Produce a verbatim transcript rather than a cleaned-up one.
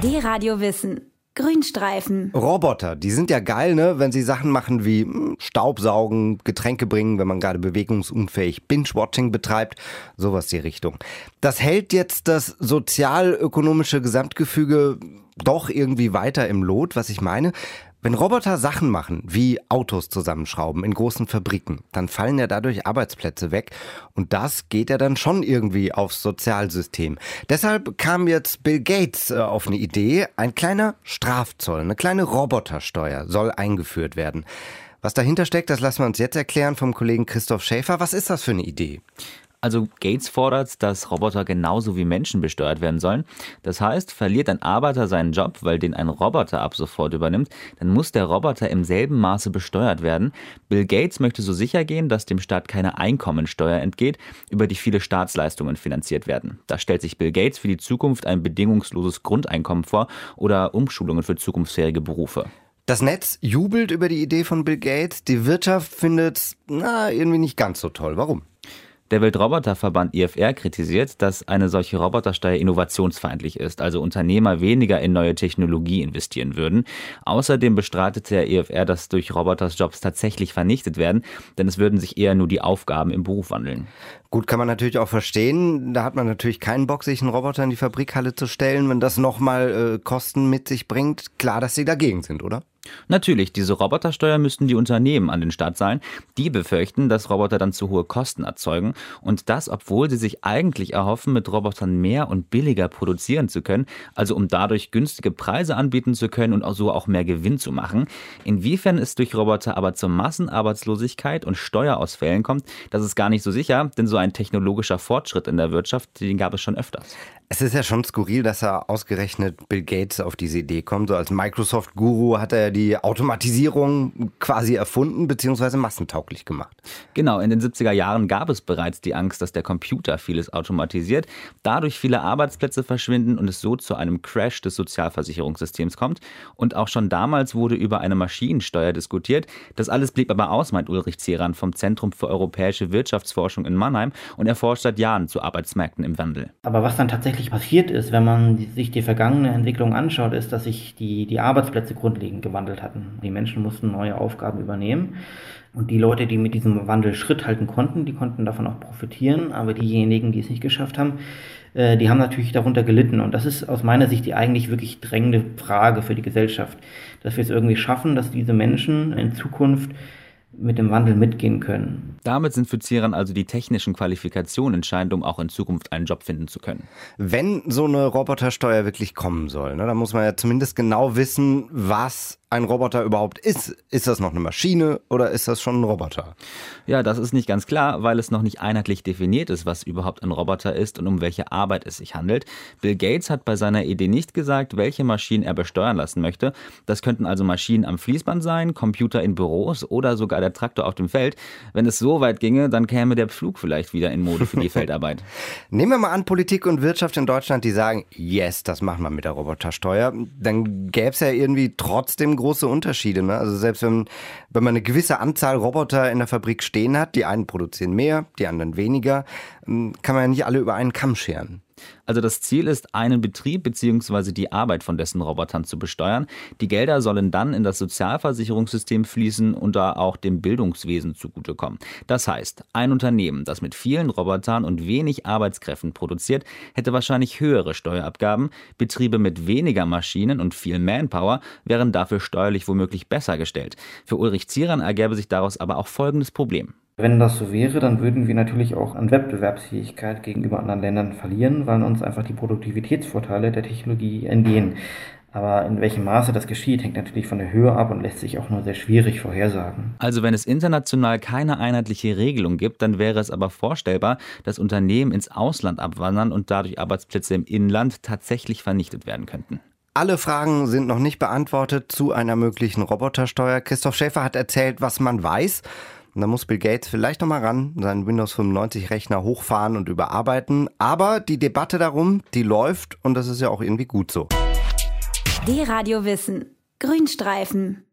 D-Radio Wissen. Grünstreifen. Roboter, die sind ja geil, ne? Wenn sie Sachen machen wie mh, Staubsaugen, Getränke bringen, wenn man gerade bewegungsunfähig Binge-Watching betreibt, sowas die Richtung. Das hält jetzt das sozialökonomische Gesamtgefüge doch irgendwie weiter im Lot, was ich meine. Wenn Roboter Sachen machen, wie Autos zusammenschrauben in großen Fabriken, dann fallen ja dadurch Arbeitsplätze weg und das geht ja dann schon irgendwie aufs Sozialsystem. Deshalb kam jetzt Bill Gates äh, auf eine Idee, ein kleiner Strafzoll, eine kleine Robotersteuer soll eingeführt werden. Was dahinter steckt, das lassen wir uns jetzt erklären vom Kollegen Christoph Schäfer. Was ist das für eine Idee? Also Gates fordert, dass Roboter genauso wie Menschen besteuert werden sollen. Das heißt, verliert ein Arbeiter seinen Job, weil den ein Roboter ab sofort übernimmt, dann muss der Roboter im selben Maße besteuert werden. Bill Gates möchte so sicher gehen, dass dem Staat keine Einkommensteuer entgeht, über die viele Staatsleistungen finanziert werden. Da stellt sich Bill Gates für die Zukunft ein bedingungsloses Grundeinkommen vor oder Umschulungen für zukunftsfähige Berufe. Das Netz jubelt über die Idee von Bill Gates. Die Wirtschaft findet na irgendwie nicht ganz so toll. Warum? Der Weltroboterverband I F R kritisiert, dass eine solche Robotersteuer innovationsfeindlich ist, also Unternehmer weniger in neue Technologie investieren würden. Außerdem bestreitet der I F R, dass durch Roboters Jobs tatsächlich vernichtet werden, denn es würden sich eher nur die Aufgaben im Beruf wandeln. Gut, kann man natürlich auch verstehen. Da hat man natürlich keinen Bock, sich einen Roboter in die Fabrikhalle zu stellen, wenn das nochmal äh, Kosten mit sich bringt. Klar, dass sie dagegen sind, oder? Natürlich, diese Robotersteuer müssten die Unternehmen an den Staat zahlen. Die befürchten, dass Roboter dann zu hohe Kosten erzeugen. Und das, obwohl sie sich eigentlich erhoffen, mit Robotern mehr und billiger produzieren zu können. Also um dadurch günstige Preise anbieten zu können und auch so auch mehr Gewinn zu machen. Inwiefern es durch Roboter aber zur Massenarbeitslosigkeit und Steuerausfällen kommt, das ist gar nicht so sicher. Denn so ein technologischer Fortschritt in der Wirtschaft, den gab es schon öfters. Es ist ja schon skurril, dass er ausgerechnet Bill Gates auf diese Idee kommt. So als Microsoft-Guru hat er ja die Automatisierung quasi erfunden bzw. massentauglich gemacht. Genau, in den siebziger Jahren gab es bereits die Angst, dass der Computer vieles automatisiert, dadurch viele Arbeitsplätze verschwinden und es so zu einem Crash des Sozialversicherungssystems kommt. Und auch schon damals wurde über eine Maschinensteuer diskutiert. Das alles blieb aber aus, meint Ulrich Zierand vom Zentrum für europäische Wirtschaftsforschung in Mannheim und er forscht seit Jahren zu Arbeitsmärkten im Wandel. Aber was dann tatsächlich passiert ist, wenn man sich die vergangene Entwicklung anschaut, ist, dass sich die, die Arbeitsplätze grundlegend gewandelt hatten. Die Menschen mussten neue Aufgaben übernehmen und die Leute, die mit diesem Wandel Schritt halten konnten, die konnten davon auch profitieren, aber diejenigen, die es nicht geschafft haben, äh, die haben natürlich darunter gelitten und das ist aus meiner Sicht die eigentlich wirklich drängende Frage für die Gesellschaft, dass wir es irgendwie schaffen, dass diese Menschen in Zukunft mit dem Wandel mitgehen können. Damit sind für Zierand also die technischen Qualifikationen entscheidend, um auch in Zukunft einen Job finden zu können. Wenn so eine Robotersteuer wirklich kommen soll, ne, dann muss man ja zumindest genau wissen, was ein Roboter überhaupt ist. Ist das noch eine Maschine oder ist das schon ein Roboter? Ja, das ist nicht ganz klar, weil es noch nicht einheitlich definiert ist, was überhaupt ein Roboter ist und um welche Arbeit es sich handelt. Bill Gates hat bei seiner Idee nicht gesagt, welche Maschinen er besteuern lassen möchte. Das könnten also Maschinen am Fließband sein, Computer in Büros oder sogar der Traktor auf dem Feld. Wenn es so weit ginge, dann käme der Pflug vielleicht wieder in Mode für die Feldarbeit. Nehmen wir mal an, Politik und Wirtschaft in Deutschland, die sagen, yes, das machen wir mit der Robotersteuer. Dann gäbe es ja irgendwie trotzdem große Unterschiede. Ne? Also selbst wenn, wenn man eine gewisse Anzahl Roboter in der Fabrik stehen hat, die einen produzieren mehr, die anderen weniger, kann man ja nicht alle über einen Kamm scheren. Also das Ziel ist, einen Betrieb bzw. die Arbeit von dessen Robotern zu besteuern. Die Gelder sollen dann in das Sozialversicherungssystem fließen und da auch dem Bildungswesen zugutekommen. Das heißt, ein Unternehmen, das mit vielen Robotern und wenig Arbeitskräften produziert, hätte wahrscheinlich höhere Steuerabgaben. Betriebe mit weniger Maschinen und viel Manpower wären dafür steuerlich womöglich besser gestellt. Für Ulrich Zierand ergäbe sich daraus aber auch folgendes Problem. Wenn das so wäre, dann würden wir natürlich auch an Wettbewerbsfähigkeit gegenüber anderen Ländern verlieren, weil uns einfach die Produktivitätsvorteile der Technologie entgehen. Aber in welchem Maße das geschieht, hängt natürlich von der Höhe ab und lässt sich auch nur sehr schwierig vorhersagen. Also wenn es international keine einheitliche Regelung gibt, dann wäre es aber vorstellbar, dass Unternehmen ins Ausland abwandern und dadurch Arbeitsplätze im Inland tatsächlich vernichtet werden könnten. Alle Fragen sind noch nicht beantwortet zu einer möglichen Robotersteuer. Christoph Schäfer hat erzählt, was man weiß. Und da muss Bill Gates vielleicht noch mal ran, seinen Windows fünfundneunzig Rechner hochfahren und überarbeiten. Aber die Debatte darum, die läuft und das ist ja auch irgendwie gut so. D-Radio Wissen. Grünstreifen.